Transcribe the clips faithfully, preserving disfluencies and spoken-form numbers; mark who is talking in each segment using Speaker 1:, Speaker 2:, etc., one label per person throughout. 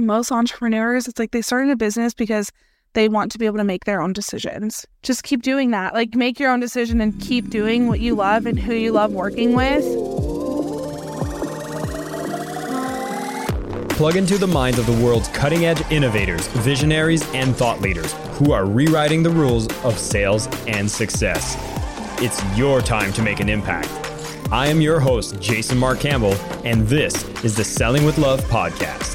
Speaker 1: most entrepreneurs, it's like they started a business because they want to be able to make their own decisions. Just keep doing that. Like, make your own decision and keep doing what you love and who you love working with.
Speaker 2: Plug into the minds of the world's cutting-edge innovators, visionaries, and thought leaders who are rewriting the rules of sales and success. It's your time to make an impact. I am your host, Jason Mark Campbell, and this is the Selling with Love podcast.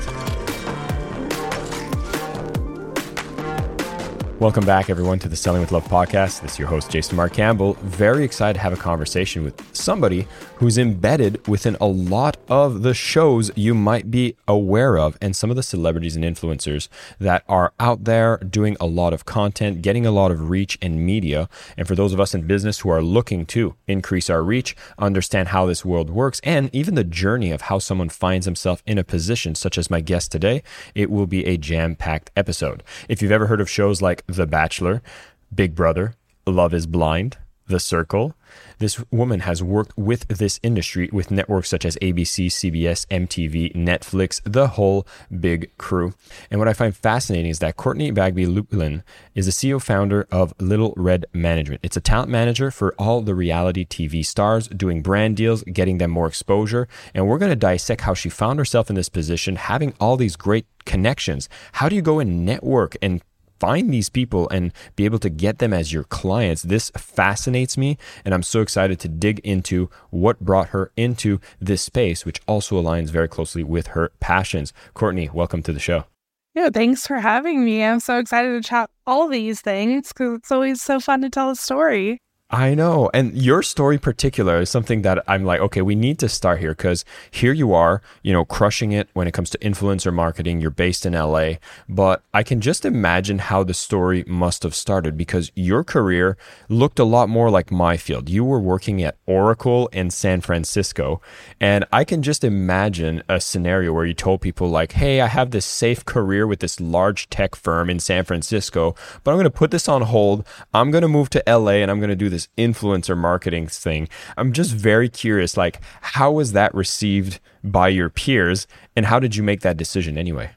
Speaker 2: Welcome back, everyone, to the Selling with Love podcast. This is your host, Jason Mark Campbell. Very excited to have a conversation with somebody who's embedded within a lot of the shows you might be aware of and some of the celebrities and influencers that are out there doing a lot of content, getting a lot of reach and media. And for those of us in business who are looking to increase our reach, understand how this world works, and even the journey of how someone finds himself in a position, such as my guest today, it will be a jam-packed episode. If you've ever heard of shows like The Bachelor, Big Brother, Love is Blind, The Circle, this woman has worked with this industry with networks such as A B C, C B S, M T V, Netflix, the whole big crew. And what I find fascinating is that Courtney Bagby Luplin is the C E O founder of Little Red Management. It's a talent manager for all the reality T V stars, doing brand deals, getting them more exposure. And we're going to dissect how she found herself in this position, having all these great connections. How do you go and network and find these people and be able to get them as your clients? This fascinates me, and I'm so excited to dig into what brought her into this space, which also aligns very closely with her passions. Courtney, welcome to the show.
Speaker 1: Yeah, thanks for having me. I'm so excited to chat all these things because it's always so fun to tell a story.
Speaker 2: I know. And your story in particular is something that I'm like, okay, we need to start here because here you are, you know, crushing it when it comes to influencer marketing. You're based in L A, but I can just imagine how the story must have started because your career looked a lot more like my field. You were working at Oracle in San Francisco, and I can just imagine a scenario where you told people like, hey, I have this safe career with this large tech firm in San Francisco, but I'm going to put this on hold. I'm going to move to L A and I'm going to do this influencer marketing thing. I'm just very curious, like, how was that received by your peers and how did you make that decision anyway?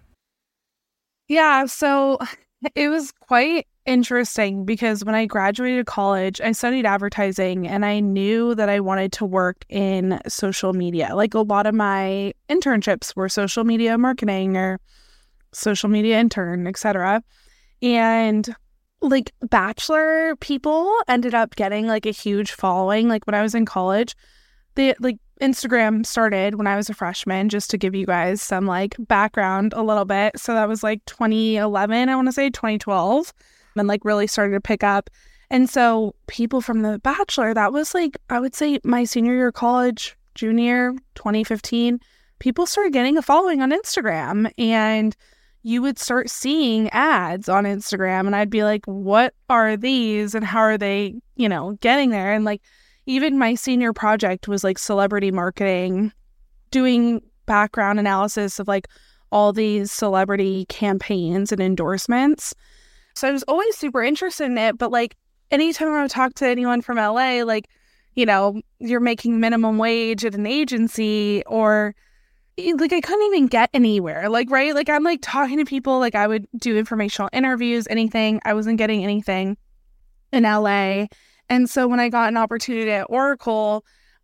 Speaker 1: Yeah, so it was quite interesting because when I graduated college, I studied advertising and I knew that I wanted to work in social media. Like, a lot of my internships were social media marketing or social media intern, et cetera. And like, Bachelor people ended up getting like a huge following. Like, when I was in college, the like Instagram started when I was a freshman, just to give you guys some like background a little bit. So that was like twenty eleven, I want to say twenty twelve, and like really started to pick up. And so people from The Bachelor, that was like, I would say my senior year of college, junior, twenty fifteen, people started getting a following on Instagram, and you would start seeing ads on Instagram, and I'd be like, what are these and how are they, you know, getting there? And like, even my senior project was like celebrity marketing, doing background analysis of like all these celebrity campaigns and endorsements. So I was always super interested in it. But like, anytime I would talk to anyone from L A, like, you know, you're making minimum wage at an agency, or like, I couldn't even get anywhere. Like, right? Like, I'm like talking to people, like I would do informational interviews, anything. I wasn't getting anything in L A. And so when I got an opportunity at Oracle,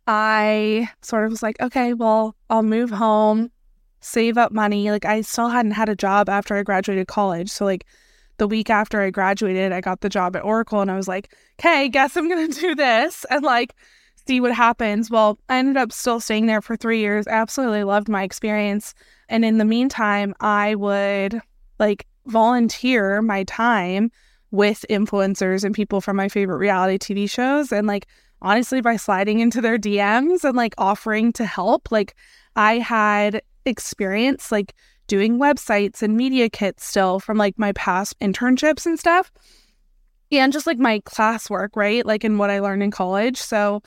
Speaker 1: I sort of was like, okay, well, I'll move home, save up money. Like, I still hadn't had a job after I graduated college. So like the week after I graduated, I got the job at Oracle, and I was like, okay, guess I'm going to do this and like see what happens. Well, I ended up still staying there for three years. I absolutely loved my experience. And in the meantime, I would like volunteer my time with influencers and people from my favorite reality T V shows. And like, honestly, by sliding into their D Ms and like offering to help, like I had experience like doing websites and media kits still from like my past internships and stuff. And just like my classwork, right? Like, in what I learned in college. So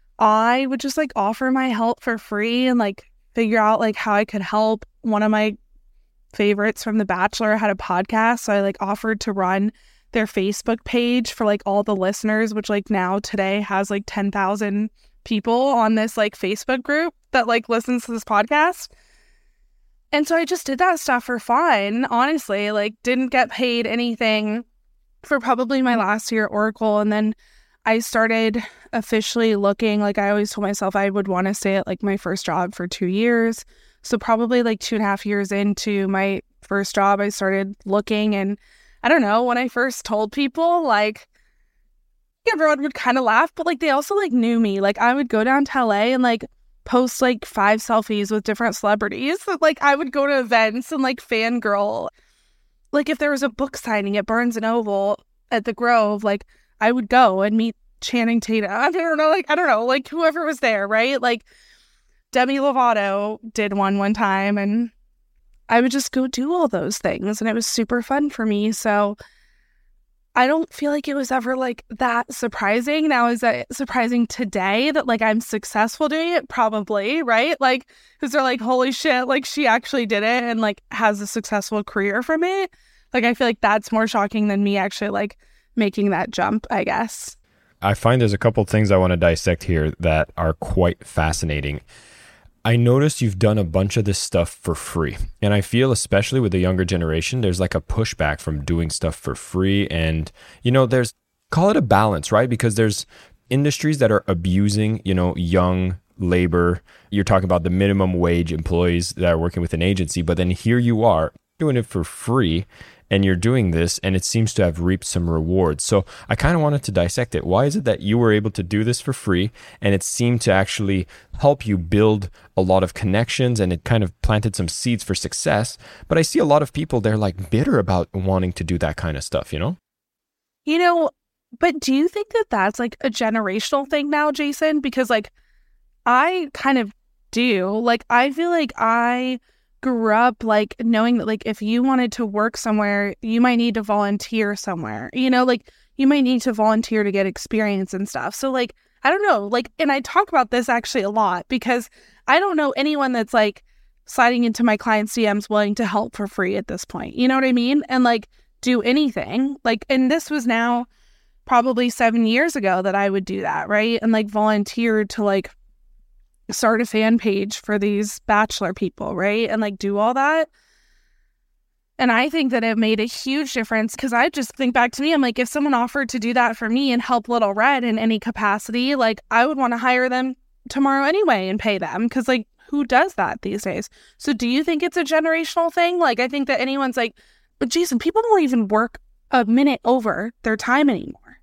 Speaker 1: I would just like offer my help for free and like figure out like how I could help. One of my favorites from The Bachelor had a podcast, so I like offered to run their Facebook page for like all the listeners, which like now today has like ten thousand people on this like Facebook group that like listens to this podcast. And so I just did that stuff for fun, honestly, like didn't get paid anything for probably my last year at Oracle. And then I started officially looking, like I always told myself I would want to stay at like my first job for two years. So probably like two and a half years into my first job, I started looking. And I don't know, when I first told people, like everyone would kind of laugh, but like they also like knew me. Like I would go down to L A and like post like five selfies with different celebrities. Like I would go to events and like fangirl. Like if there was a book signing at Barnes and Noble at the Grove, like I would go and meet Channing Tatum. I don't know, like I don't know, like whoever was there, right? Like Demi Lovato did one one time, and I would just go do all those things, and it was super fun for me. So I don't feel like it was ever like that surprising. Now, is that surprising today that like I'm successful doing it? Probably, right? Like, because they're like, holy shit, like she actually did it and like has a successful career from it. Like, I feel like that's more shocking than me actually like making that jump, I guess.
Speaker 2: I find there's a couple of things I want to dissect here that are quite fascinating. I noticed you've done a bunch of this stuff for free. And I feel, especially with the younger generation, there's like a pushback from doing stuff for free. And, you know, there's, call it a balance, right? Because there's industries that are abusing, you know, young labor. You're talking about the minimum wage employees that are working with an agency. But then here you are doing it for free. And you're doing this, and it seems to have reaped some rewards. So I kind of wanted to dissect it. Why is it that you were able to do this for free, and it seemed to actually help you build a lot of connections, and it kind of planted some seeds for success? But I see a lot of people, they're like bitter about wanting to do that kind of stuff, you know?
Speaker 1: You know, but do you think that that's like a generational thing now, Jason? Because like I kind of do. Like I feel like I grew up like knowing that like if you wanted to work somewhere, you might need to volunteer somewhere, you know, like you might need to volunteer to get experience and stuff. So like I don't know, like, and I talk about this actually a lot because I don't know anyone that's like sliding into my client's D Ms willing to help for free at this point, you know what I mean? And like do anything like, and this was now probably seven years ago that I would do that, right? And like volunteer to like start a fan page for these bachelor people, right? And like do all that. And I think that it made a huge difference because I just think back to me, I'm like, if someone offered to do that for me and help Little Red in any capacity, like I would want to hire them tomorrow anyway and pay them because like who does that these days? So do you think it's a generational thing? Like I think that anyone's like, but Jason, people don't even work a minute over their time anymore.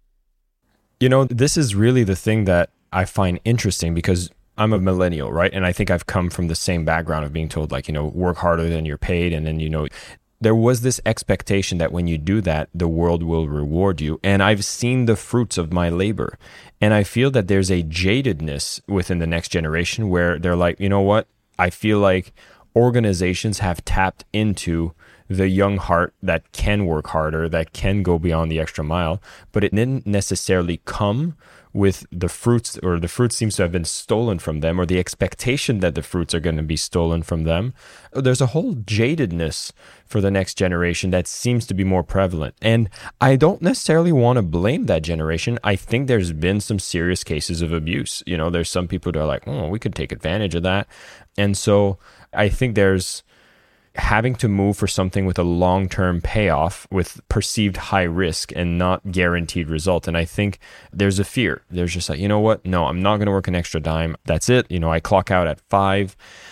Speaker 2: You know, this is really the thing that I find interesting because I'm a millennial, right? And I think I've come from the same background of being told like, you know, work harder than you're paid. And then, you know, there was this expectation that when you do that, the world will reward you. And I've seen the fruits of my labor. And I feel that there's a jadedness within the next generation where they're like, you know what? I feel like organizations have tapped into the young heart that can work harder, that can go beyond the extra mile, but it didn't necessarily come with the fruits, or the fruit seems to have been stolen from them, or the expectation that the fruits are going to be stolen from them. There's a whole jadedness for the next generation that seems to be more prevalent. And I don't necessarily want to blame that generation. I think there's been some serious cases of abuse. You know, there's some people that are like, oh, we could take advantage of that. And so I think there's having to move for something with a long-term payoff with perceived high risk and not guaranteed result. And I think there's a fear. There's just like, you know what? No, I'm not going to work an extra dime. That's it. You know, I clock out at five.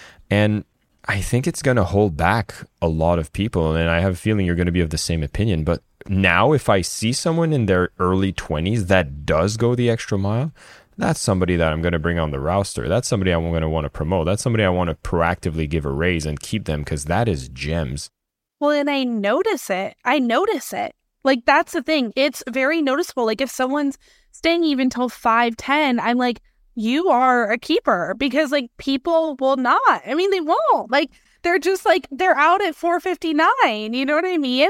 Speaker 2: And I think it's going to hold back a lot of people. And I have a feeling you're going to be of the same opinion. But now if I see someone in their early twenties that does go the extra mile, that's somebody that I'm going to bring on the roster. That's somebody I'm going to want to promote. That's somebody I want to proactively give a raise and keep them because that is gems.
Speaker 1: Well, and I notice it. I notice it. Like, that's the thing. It's very noticeable. Like, if someone's staying even till five ten, I'm like, you are a keeper because, like, people will not. I mean, they won't. Like, they're just, like, they're out at four fifty-nine. You know what I mean?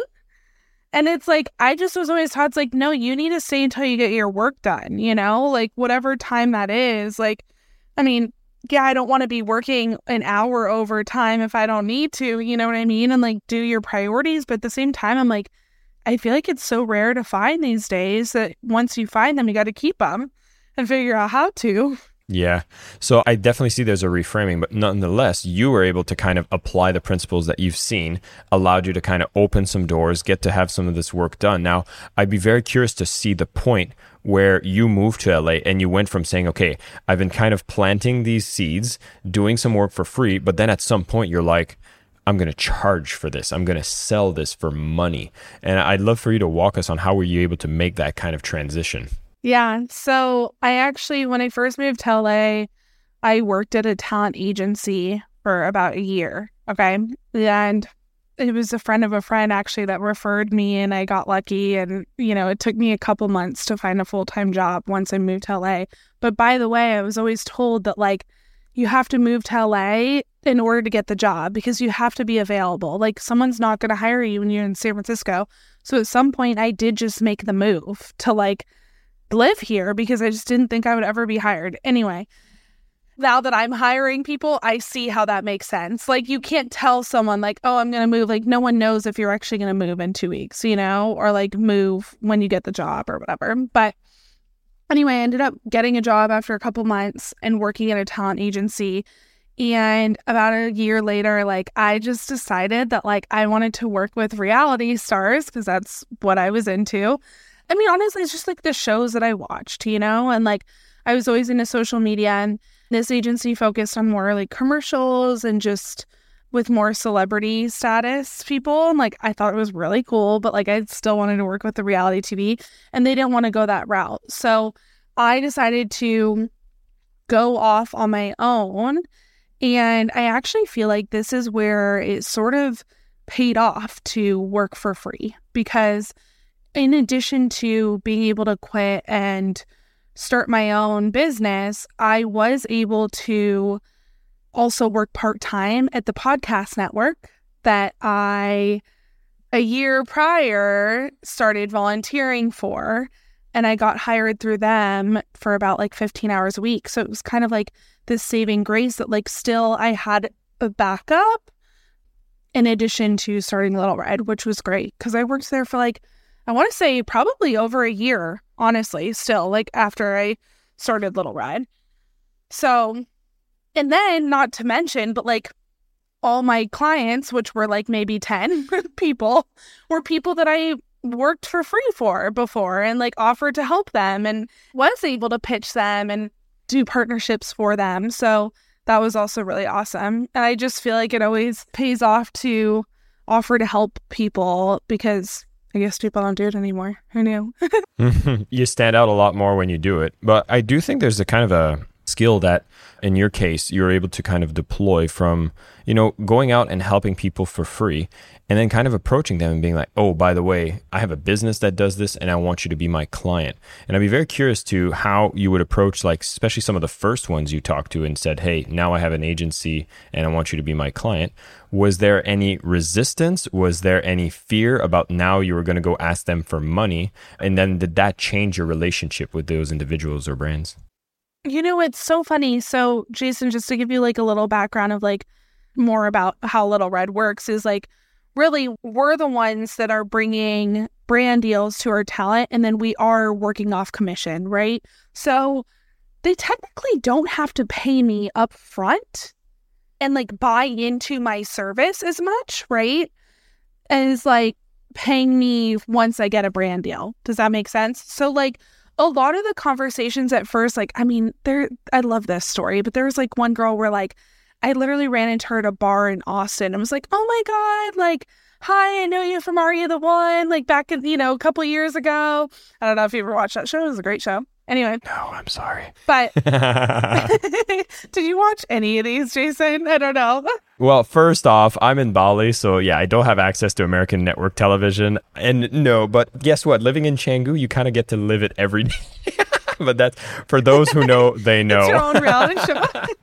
Speaker 1: And it's like, I just was always taught, it's like, no, you need to stay until you get your work done, you know, like whatever time that is. Like, I mean, yeah, I don't want to be working an hour overtime if I don't need to, you know what I mean? And like do your priorities. But at the same time, I'm like, I feel like it's so rare to find these days that once you find them, you got to keep them and figure out how to.
Speaker 2: Yeah. So I definitely see there's a reframing, but nonetheless, you were able to kind of apply the principles that you've seen, allowed you to kind of open some doors, get to have some of this work done. Now, I'd be very curious to see the point where you moved to L A and you went from saying, okay, I've been kind of planting these seeds, doing some work for free, but then at some point you're like, I'm going to charge for this. I'm going to sell this for money. And I'd love for you to walk us on how were you able to make that kind of transition?
Speaker 1: Yeah. So I actually, when I first moved to L A, I worked at a talent agency for about a year. Okay. And it was a friend of a friend actually that referred me, and I got lucky. And, you know, it took me a couple months to find a full-time job once I moved to L A. But by the way, I was always told that like, you have to move to L A in order to get the job because you have to be available. Like someone's not going to hire you when you're in San Francisco. So at some point I did just make the move to like, live here because I just didn't think I would ever be hired. Anyway, now that I'm hiring people, I see how that makes sense. Like you can't tell someone like, oh, I'm going to move. Like no one knows if you're actually going to move in two weeks, you know, or like move when you get the job or whatever. But anyway, I ended up getting a job after a couple months and working at a talent agency. And about a year later, like I just decided that like I wanted to work with reality stars because that's what I was into. I mean, honestly, it's just like the shows that I watched, you know, and like I was always into social media, and this agency focused on more like commercials and just with more celebrity status people. And like I thought it was really cool, but like I still wanted to work with the reality T V, and they didn't want to go that route. So I decided to go off on my own. And I actually feel like this is where it sort of paid off to work for free, because in addition to being able to quit and start my own business, I was able to also work part-time at the podcast network that I, a year prior, started volunteering for. And I got hired through them for about like fifteen hours a week. So it was kind of like this saving grace that like still I had a backup in addition to starting Little Red, which was great because I worked there for like, I want to say probably over a year, honestly, still, like after I started Little Red. So, and then not to mention, but like all my clients, which were like maybe ten people, were people that I worked for free for before and like offered to help them and was able to pitch them and do partnerships for them. So that was also really awesome. And I just feel like it always pays off to offer to help people because I guess people don't do it anymore. Who knew?
Speaker 2: You stand out a lot more when you do it. But I do think there's a kind of a skill that, in your case, you're able to kind of deploy from, you know, going out and helping people for free and then kind of approaching them and being like, oh, by the way, I have a business that does this and I want you to be my client. And I'd be very curious to how you would approach, like, especially some of the first ones you talked to and said, hey, now I have an agency and I want you to be my client. Was there any resistance? Was there any fear about now you were going to go ask them for money? And then did that change your relationship with those individuals or brands?
Speaker 1: You know, it's so funny. So, Jason, just to give you like a little background of like more about how Little Red works is like, really, we're the ones that are bringing brand deals to our talent, and then we are working off commission, right? So they technically don't have to pay me up front and like buy into my service as much, right? As like paying me once I get a brand deal. Does that make sense? So like a lot of the conversations at first, like, I mean, there, I love this story, but there was like one girl where like, I literally ran into her at a bar in Austin and was like, oh my God, like, hi, I know you from Are You the One? Like back in, you know, a couple years ago. I don't know if you ever watched that show. It was a great show. Anyway.
Speaker 2: No, I'm sorry.
Speaker 1: But did you watch any of these, Jason? I don't know.
Speaker 2: Well, first off, I'm in Bali, so yeah, I don't have access to American network television. And no, but guess what? Living in Canggu, you kind of get to live it every day. But that's, for those who know, they know.
Speaker 1: It's your own reality show.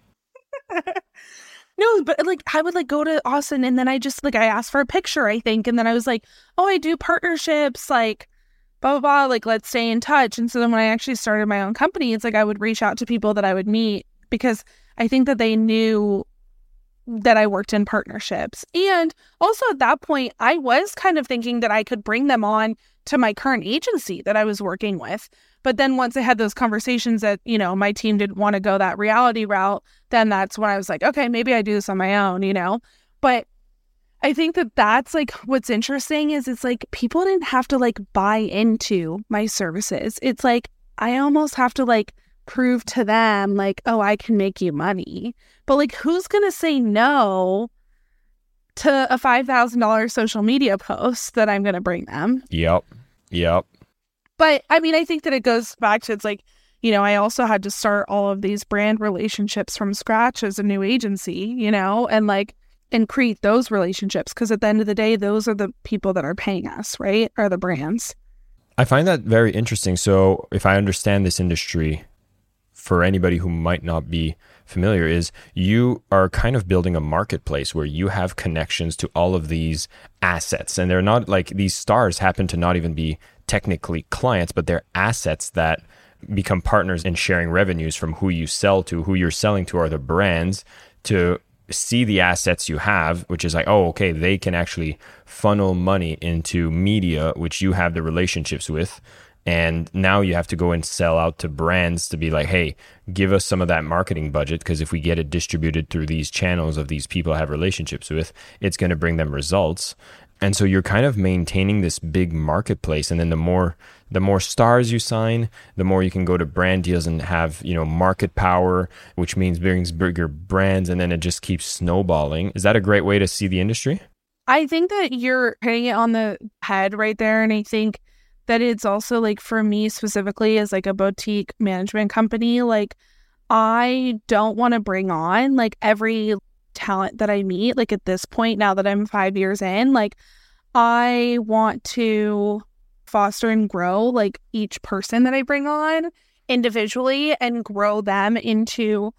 Speaker 1: No, but like I would like go to Austin and then I just like I asked for a picture, I think. And then I was like, oh, I do partnerships, like blah, blah, blah, like let's stay in touch. And so then when I actually started my own company, it's like I would reach out to people that I would meet because I think that they knew that I worked in partnerships. And also at that point, I was kind of thinking that I could bring them on to my current agency that I was working with. But then once I had those conversations that, you know, my team didn't want to go that reality route, then that's when I was like, okay, maybe I do this on my own, you know. But I think that that's like what's interesting is it's like people didn't have to like buy into my services. It's like I almost have to like prove to them like, oh, I can make you money. But like, who's going to say no to a five thousand dollars social media post that I'm going to bring them?
Speaker 2: Yep. Yep.
Speaker 1: But I mean, I think that it goes back to, it's like, you know, I also had to start all of these brand relationships from scratch as a new agency, you know, and like, and create those relationships. Because at the end of the day, those are the people that are paying us, right? Are the brands.
Speaker 2: I find that very interesting. So if I understand this industry, for anybody who might not be familiar, is you are kind of building a marketplace where you have connections to all of these assets. And they're not like these stars happen to not even be technically clients, but they're assets that become partners in sharing revenues from who you sell to. Who you're selling to are the brands to see the assets you have, which is like, oh, okay, they can actually funnel money into media, which you have the relationships with. And now you have to go and sell out to brands to be like, hey, give us some of that marketing budget, because if we get it distributed through these channels of these people I have relationships with, it's going to bring them results. And so you're kind of maintaining this big marketplace. And then the more the more stars you sign, the more you can go to brand deals and have, you know, market power, which means brings bigger brands, and then it just keeps snowballing. Is that a great way to see the industry?
Speaker 1: I think that you're hitting it on the head right there. And I think that it's also like, for me specifically as like a boutique management company, like I don't want to bring on like every talent that I meet. Like at this point, now that I'm five years in, like I want to foster and grow like each person that I bring on individually and grow them into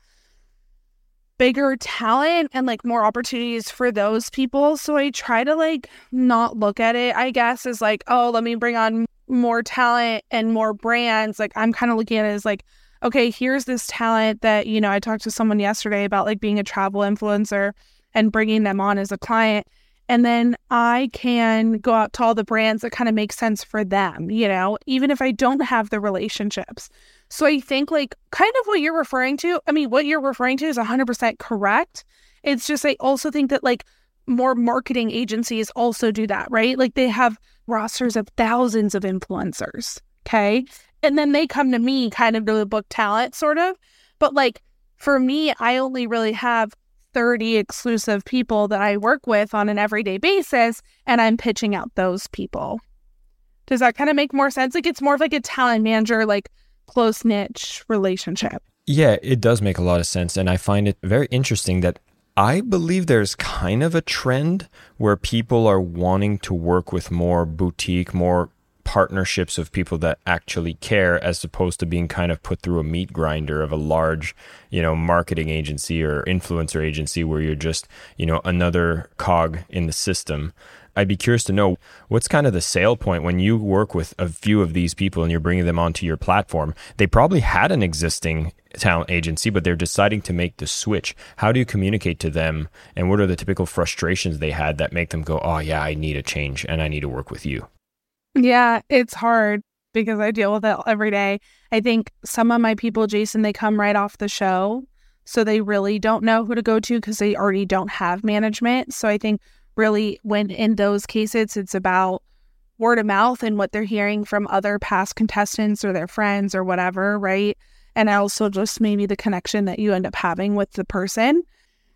Speaker 1: bigger talent and like more opportunities for those people. So I try to like not look at it, I guess, as like, oh, let me bring on more talent and more brands. Like I'm kind of looking at it as like, okay, here's this talent that, you know, I talked to someone yesterday about like being a travel influencer and bringing them on as a client. And then I can go out to all the brands that kind of make sense for them, you know, even if I don't have the relationships. So I think like kind of what you're referring to, I mean, what you're referring to is one hundred percent correct. It's just, I also think that like more marketing agencies also do that, right? Like they have rosters of thousands of influencers, okay? And then they come to me kind of to book talent, sort of. But like for me, I only really have thirty exclusive people that I work with on an everyday basis, and I'm pitching out those people. Does that kind of make more sense? Like it's more of like a talent manager, like close niche relationship.
Speaker 2: Yeah, it does make a lot of sense. And I find it very interesting that I believe there's kind of a trend where people are wanting to work with more boutique, more partnerships of people that actually care, as opposed to being kind of put through a meat grinder of a large, you know, marketing agency or influencer agency where you're just, you know, another cog in the system. I'd be curious to know, what's kind of the sale point when you work with a few of these people and you're bringing them onto your platform? They probably had an existing talent agency, but they're deciding to make the switch. How do you communicate to them, and what are the typical frustrations they had that make them go, oh yeah, I need a change and I need to work with you?
Speaker 1: Yeah, it's hard because I deal with it every day. I think some of my people, Jason, they come right off the show, so they really don't know who to go to because they already don't have management. So I think really when in those cases, it's about word of mouth and what they're hearing from other past contestants or their friends or whatever, right? And also just maybe the connection that you end up having with the person.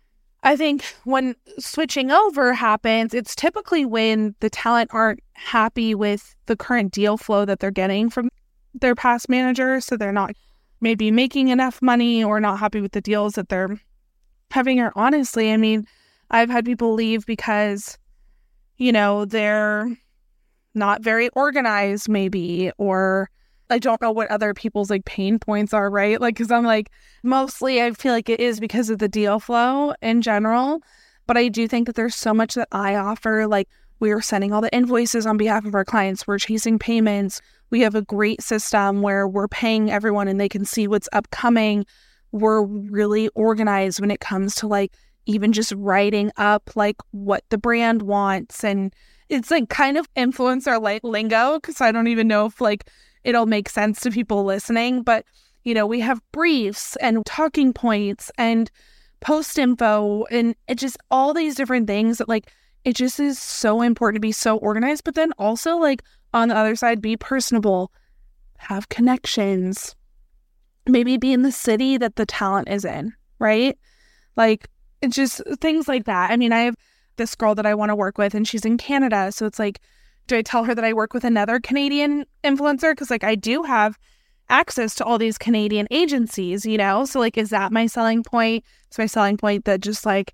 Speaker 1: I think when switching over happens, it's typically when the talent aren't happy with the current deal flow that they're getting from their past manager. So they're not maybe making enough money or not happy with the deals that they're having. Or honestly, I mean, I've had people leave because, you know, they're not very organized maybe, or I don't know what other people's like pain points are, right? Like, because I'm like, mostly I feel like it is because of the deal flow in general. But I do think that there's so much that I offer. Like, we're sending all the invoices on behalf of our clients. We're chasing payments. We have a great system where we're paying everyone and they can see what's upcoming. We're really organized when it comes to like even just writing up like what the brand wants. And it's like kind of influencer like lingo, because I don't even know if like it'll make sense to people listening. But, you know, we have briefs and talking points and post info and it just all these different things that like it just is so important to be so organized. But then also like on the other side, be personable, have connections, maybe be in the city that the talent is in, right? Like it's just things like that. I mean, I have this girl that I want to work with and she's in Canada. So it's like, do I tell her that I work with another Canadian influencer? Because like I do have access to all these Canadian agencies, you know? So like, is that my selling point? Is my selling point that just like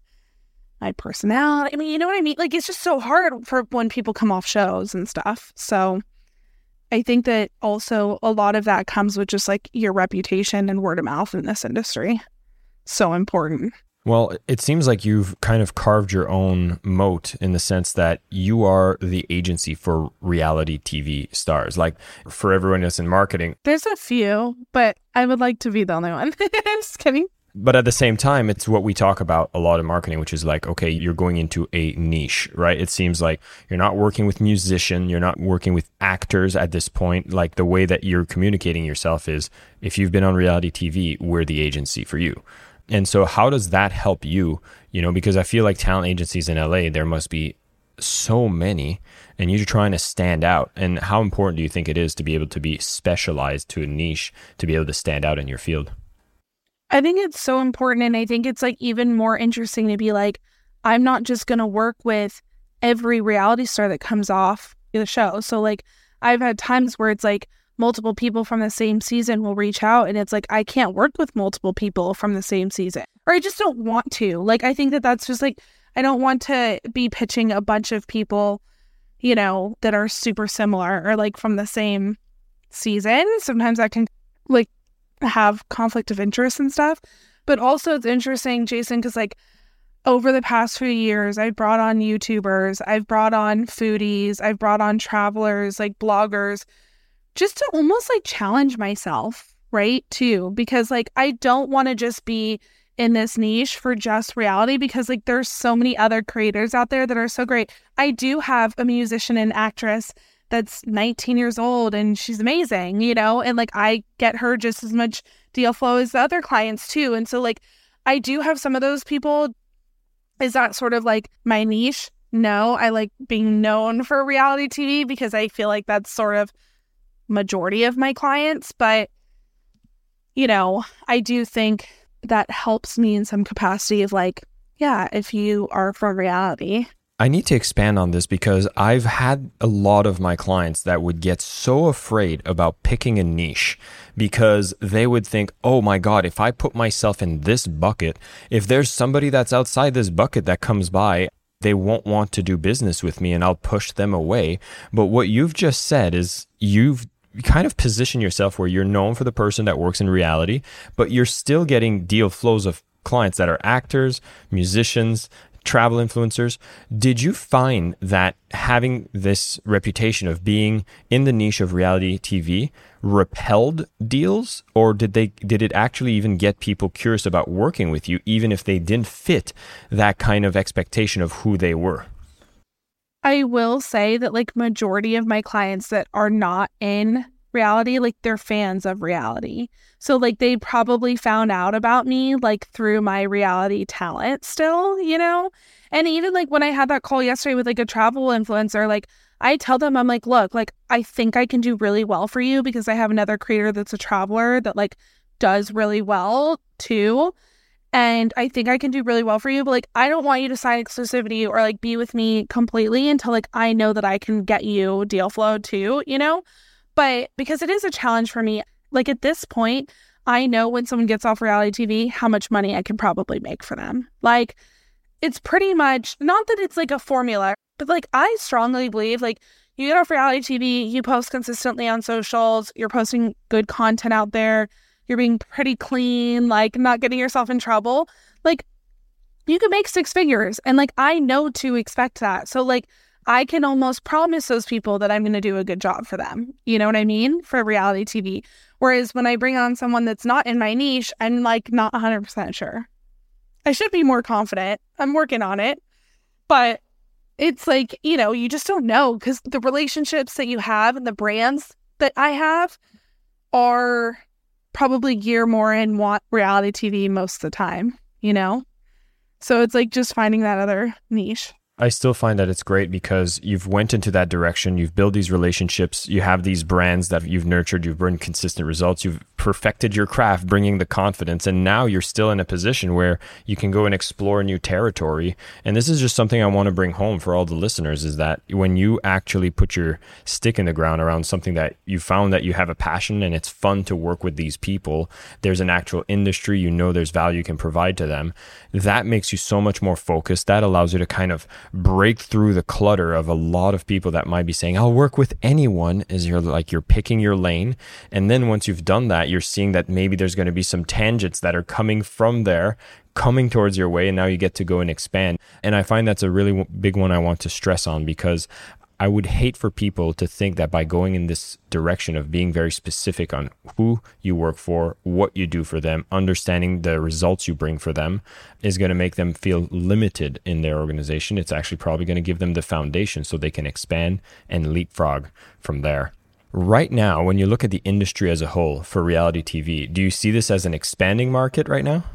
Speaker 1: my personality? I mean, you know what I mean? Like, it's just so hard for when people come off shows and stuff. So I think that also a lot of that comes with just like your reputation and word of mouth in this industry. So important.
Speaker 2: Well, it seems like you've kind of carved your own moat in the sense that you are the agency for reality T V stars. Like for everyone that's in marketing.
Speaker 1: There's a few, but I would like to be the only one. Just kidding.
Speaker 2: But at the same time, it's what we talk about a lot in marketing, which is like, okay, you're going into a niche, right? It seems like you're not working with musicians, you're not working with actors at this point. Like the way that you're communicating yourself is, if you've been on reality T V, we're the agency for you. And so how does that help you? You know, because I feel like talent agencies in L A, there must be so many, and you're trying to stand out. And how important do you think it is to be able to be specialized to a niche, to be able to stand out in your field?
Speaker 1: I think it's so important. And I think it's like even more interesting to be like, I'm not just going to work with every reality star that comes off the show. So like I've had times where it's like multiple people from the same season will reach out and it's like, I can't work with multiple people from the same season, or I just don't want to. Like, I think that that's just like, I don't want to be pitching a bunch of people, you know, that are super similar or like from the same season. Sometimes that can like have conflict of interest and stuff. But also it's interesting, Jason, because like over the past few years, I've brought on YouTubers, I've brought on foodies, I've brought on travelers, like bloggers, just to almost like challenge myself, right? Too, because like I don't want to just be in this niche for just reality, because like there's so many other creators out there that are so great. I do have a musician and actress that's nineteen years old and she's amazing, you know, and like I get her just as much deal flow as the other clients too. And so like I do have some of those people. Is that sort of like my niche? No, I like being known for reality T V because I feel like that's sort of majority of my clients. But, you know, I do think that helps me in some capacity of like, yeah, if you are for reality.
Speaker 2: I need to expand on this because I've had a lot of my clients that would get so afraid about picking a niche because they would think, oh my God, if I put myself in this bucket, if there's somebody that's outside this bucket that comes by, they won't want to do business with me and I'll push them away. But what you've just said is you've kind of positioned yourself where you're known for the person that works in reality, but you're still getting deal flows of clients that are actors, musicians, travel influencers. Did you find that having this reputation of being in the niche of reality T V repelled deals, or did they did it actually even get people curious about working with you, even if they didn't fit that kind of expectation of who they were?
Speaker 1: I will say that like majority of my clients that are not in reality, like they're fans of reality. So like they probably found out about me like through my reality talent still, you know? And even like when I had that call yesterday with like a travel influencer, like I tell them, I'm like, look, like I think I can do really well for you because I have another creator that's a traveler that like does really well too. And I think I can do really well for you, but like I don't want you to sign exclusivity or like be with me completely until like I know that I can get you deal flow too, you know? But because it is a challenge for me, like at this point, I know when someone gets off reality T V, how much money I can probably make for them. Like, it's pretty much, not that it's like a formula, but like I strongly believe like you get off reality T V, you post consistently on socials, you're posting good content out there, you're being pretty clean, like not getting yourself in trouble. Like you can make six figures. And like I know to expect that. So like I can almost promise those people that I'm going to do a good job for them. You know what I mean? For reality T V. Whereas when I bring on someone that's not in my niche, I'm like not one hundred percent sure. I should be more confident. I'm working on it. But it's like, you know, you just don't know because the relationships that you have and the brands that I have are probably gear more in want reality T V most of the time, you know? So it's like just finding that other niche.
Speaker 2: I still find that it's great because you've went into that direction. You've built these relationships. You have these brands that you've nurtured. You've brought consistent results. You've perfected your craft, bringing the confidence. And now you're still in a position where you can go and explore new territory. And this is just something I want to bring home for all the listeners is that when you actually put your stick in the ground around something that you found that you have a passion and it's fun to work with these people, there's an actual industry, you know, there's value you can provide to them. That makes you so much more focused. That allows you to kind of break through the clutter of a lot of people that might be saying, I'll work with anyone, as you're like, you're picking your lane. And then once you've done that, you're seeing that maybe there's going to be some tangents that are coming from there, coming towards your way. And now you get to go and expand. And I find that's a really big one I want to stress on because I would hate for people to think that by going in this direction of being very specific on who you work for, what you do for them, understanding the results you bring for them is going to make them feel limited in their organization. It's actually probably going to give them the foundation so they can expand and leapfrog from there. Right now, when you look at the industry as a whole for reality T V, do you see this as an expanding market right now?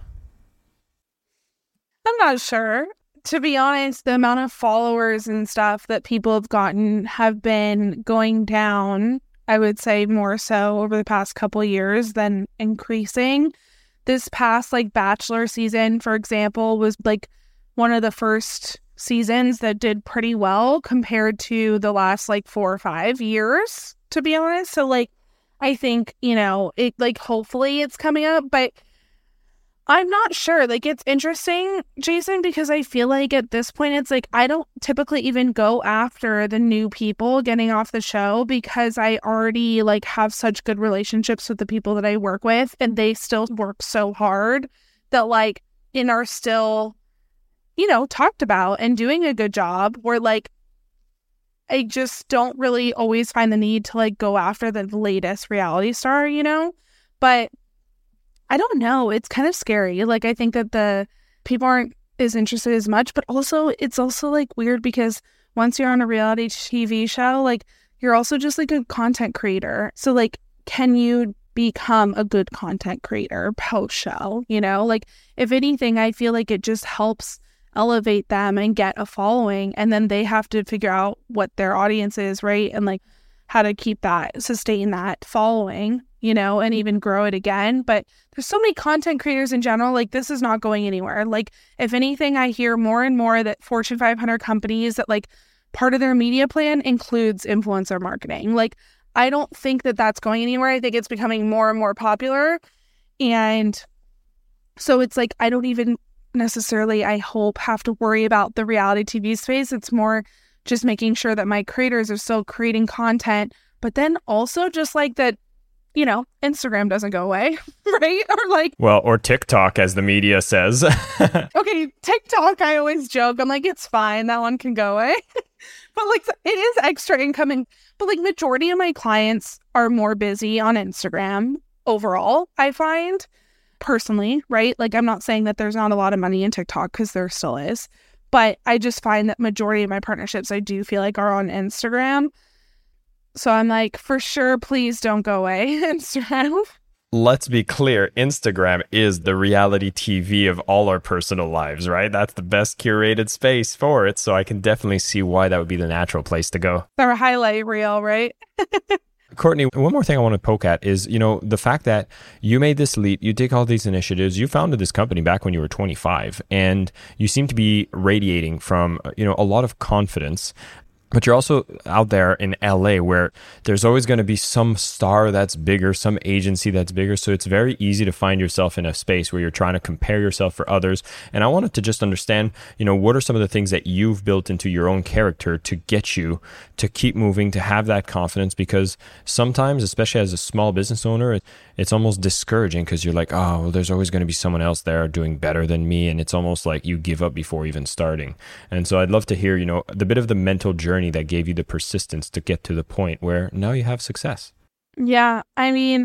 Speaker 1: I'm not sure. To be honest, the amount of followers and stuff that people have gotten have been going down, I would say more so over the past couple of years than increasing. This past like Bachelor season, for example, was like one of the first seasons that did pretty well compared to the last like four or five years, to be honest. So like, I think, you know, it like hopefully it's coming up, but I'm not sure. Like, it's interesting, Jason, because I feel like at this point, it's like I don't typically even go after the new people getting off the show because I already like have such good relationships with the people that I work with, and they still work so hard that like and are still, you know, talked about and doing a good job. Where like I just don't really always find the need to like go after the latest reality star, you know, but I don't know. It's kind of scary. Like, I think that the people aren't as interested as much, but also it's also like weird because once you're on a reality T V show, like you're also just like a content creator. So like, can you become a good content creator post show? You know, like if anything, I feel like it just helps elevate them and get a following. And then they have to figure out what their audience is, right? And like how to keep that, sustain that following, you know, and even grow it again. But there's so many content creators in general, like this is not going anywhere. Like if anything, I hear more and more that Fortune five hundred companies that like part of their media plan includes influencer marketing. Like I don't think that that's going anywhere. I think it's becoming more and more popular. And so it's like, I don't even necessarily, I hope, have to worry about the reality T V space. It's more just making sure that my creators are still creating content, but then also just like that, you know, Instagram doesn't go away, right? Or like,
Speaker 2: well, or TikTok, as the media says.
Speaker 1: Okay, TikTok, I always joke. I'm like, it's fine. That one can go away. But like, it is extra income. And, but like, majority of my clients are more busy on Instagram overall, I find, personally, right? Like, I'm not saying that there's not a lot of money in TikTok because there still is. But I just find that majority of my partnerships, I do feel like are on Instagram. So I'm like, for sure, please don't go away, Instagram.
Speaker 2: Let's be clear, Instagram is the reality T V of all our personal lives, right? That's the best curated space for it. So I can definitely see why that would be the natural place to go.
Speaker 1: Our highlight reel, right?
Speaker 2: Courtney, one more thing I want to poke at is, you know, the fact that you made this leap, you take all these initiatives, you founded this company back when you were twenty-five, and you seem to be radiating from, you know, a lot of confidence. But you're also out there in L A where there's always going to be some star that's bigger, some agency that's bigger. So it's very easy to find yourself in a space where you're trying to compare yourself for others. And I wanted to just understand, you know, what are some of the things that you've built into your own character to get you to keep moving, to have that confidence? Because sometimes, especially as a small business owner, it's almost discouraging because you're like, oh, well, there's always going to be someone else there doing better than me. And it's almost like you give up before even starting. And so I'd love to hear, you know, the bit of the mental journey that gave you the persistence to get to the point where now you have success.
Speaker 1: Yeah, I mean,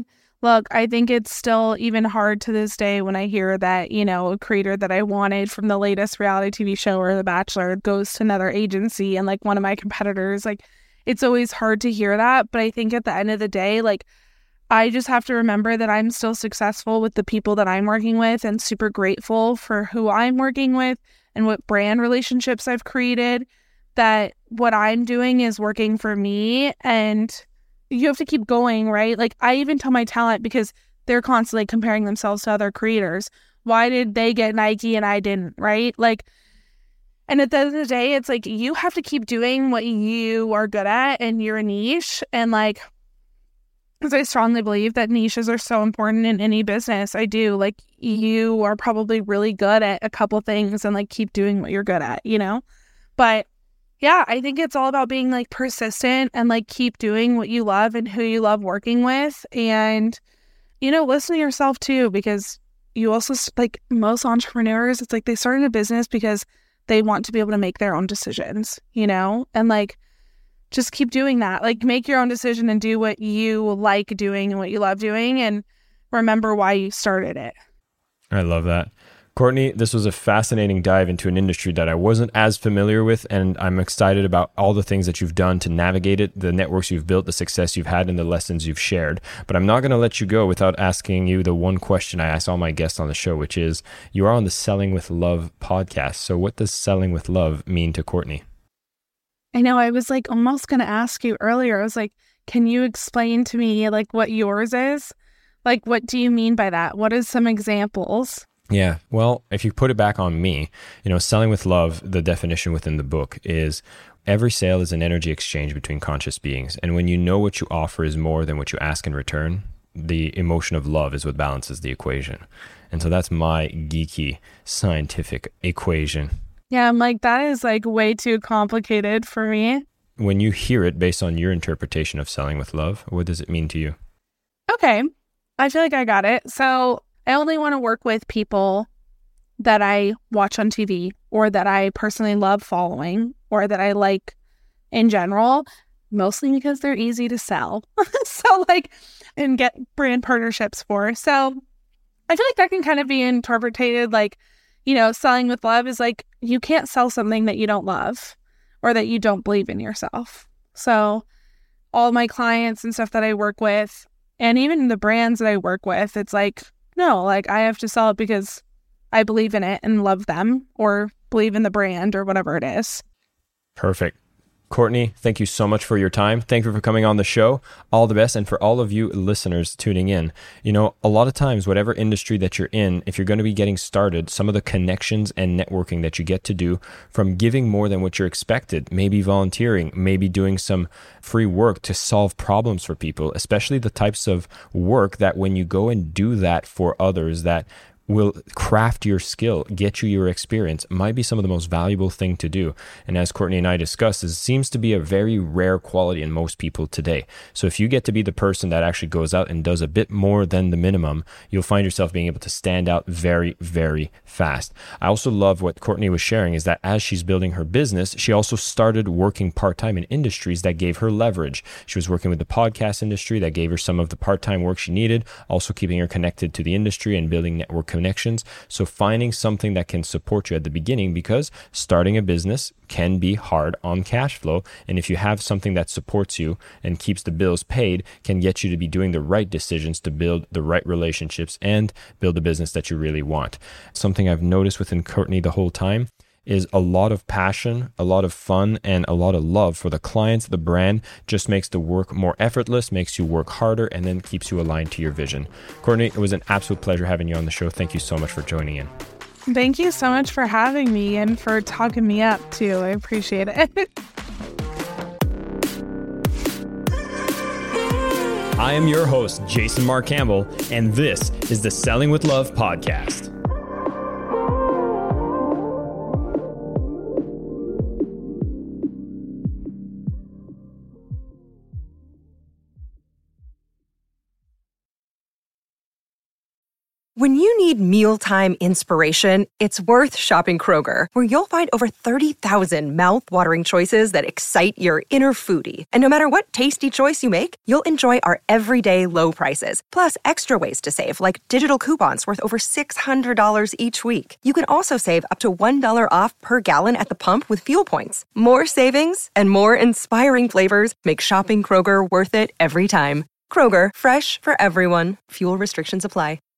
Speaker 1: look, I think it's still even hard to this day when I hear that, you know, a creator that I wanted from the latest reality T V show or The Bachelor goes to another agency and like one of my competitors, like it's always hard to hear that. But I think at the end of the day, like I just have to remember that I'm still successful with the people that I'm working with and super grateful for who I'm working with and what brand relationships I've created, that what I'm doing is working for me, and you have to keep going, right? Like I even tell my talent, because they're constantly comparing themselves to other creators. Why did they get Nike and I didn't, right? Like, and at the end of the day, it's like you have to keep doing what you are good at and your niche. And like, because I strongly believe that niches are so important in any business. I do. Like you are probably really good at a couple things and like keep doing what you're good at, you know? But yeah, I think it's all about being like persistent and like keep doing what you love and who you love working with. And, you know, listen to yourself too, because you also like most entrepreneurs, it's like they started a business because they want to be able to make their own decisions, you know, and like just keep doing that. Like make your own decision and do what you like doing and what you love doing, and remember why you started it.
Speaker 2: I love that. Courtney, this was a fascinating dive into an industry that I wasn't as familiar with, and I'm excited about all the things that you've done to navigate it, the networks you've built, the success you've had, and the lessons you've shared. But I'm not going to let you go without asking you the one question I ask all my guests on the show, which is, you are on the Selling with Love podcast. So what does selling with love mean to Courtney?
Speaker 1: I know, I was like almost going to ask you earlier. I was like, can you explain to me like what yours is? Like, what do you mean by that? What is some examples?
Speaker 2: Yeah, well, if you put it back on me, you know, selling with love, the definition within the book is every sale is an energy exchange between conscious beings. And when you know what you offer is more than what you ask in return, the emotion of love is what balances the equation. And so that's my geeky scientific equation.
Speaker 1: Yeah, I'm like, that is like way too complicated for me.
Speaker 2: When you hear it based on your interpretation of selling with love, what does it mean to you?
Speaker 1: Okay, I feel like I got it. So I only want to work with people that I watch on T V or that I personally love following or that I like in general, mostly because they're easy to sell. So like, and get brand partnerships for. So I feel like that can kind of be interpreted like, you know, selling with love is like, you can't sell something that you don't love or that you don't believe in yourself. So all my clients and stuff that I work with, and even the brands that I work with, it's like, no, like I have to sell it because I believe in it and love them or believe in the brand or whatever it is.
Speaker 2: Perfect. Courtney, thank you so much for your time. Thank you for coming on the show. All the best. And for all of you listeners tuning in, you know, a lot of times, whatever industry that you're in, if you're going to be getting started, some of the connections and networking that you get to do from giving more than what you're expected, maybe volunteering, maybe doing some free work to solve problems for people, especially the types of work that when you go and do that for others, that will craft your skill, get you your experience, might be some of the most valuable thing to do. And as Courtney and I discussed, it seems to be a very rare quality in most people today. So if you get to be the person that actually goes out and does a bit more than the minimum, you'll find yourself being able to stand out very, very fast. I also love what Courtney was sharing is that as she's building her business, she also started working part-time in industries that gave her leverage. She was working with the podcast industry that gave her some of the part-time work she needed, also keeping her connected to the industry and building network connections. So finding something that can support you at the beginning, because starting a business can be hard on cash flow. And if you have something that supports you and keeps the bills paid, can get you to be doing the right decisions to build the right relationships and build a business that you really want. Something I've noticed within Courtney the whole time is a lot of passion, a lot of fun, and a lot of love for the clients. The brand just makes the work more effortless, makes you work harder, and then keeps you aligned to your vision. Courtney, it was an absolute pleasure having you on the show. Thank you so much for joining in.
Speaker 1: Thank you so much for having me and for talking me up too. I appreciate it.
Speaker 2: I am your host, Jason Mark Campbell, and this is the Selling with Love podcast.
Speaker 3: When you need mealtime inspiration, it's worth shopping Kroger, where you'll find over thirty thousand mouth-watering choices that excite your inner foodie. And no matter what tasty choice you make, you'll enjoy our everyday low prices, plus extra ways to save, like digital coupons worth over six hundred dollars each week. You can also save up to one dollar off per gallon at the pump with fuel points. More savings and more inspiring flavors make shopping Kroger worth it every time. Kroger, fresh for everyone. Fuel restrictions apply.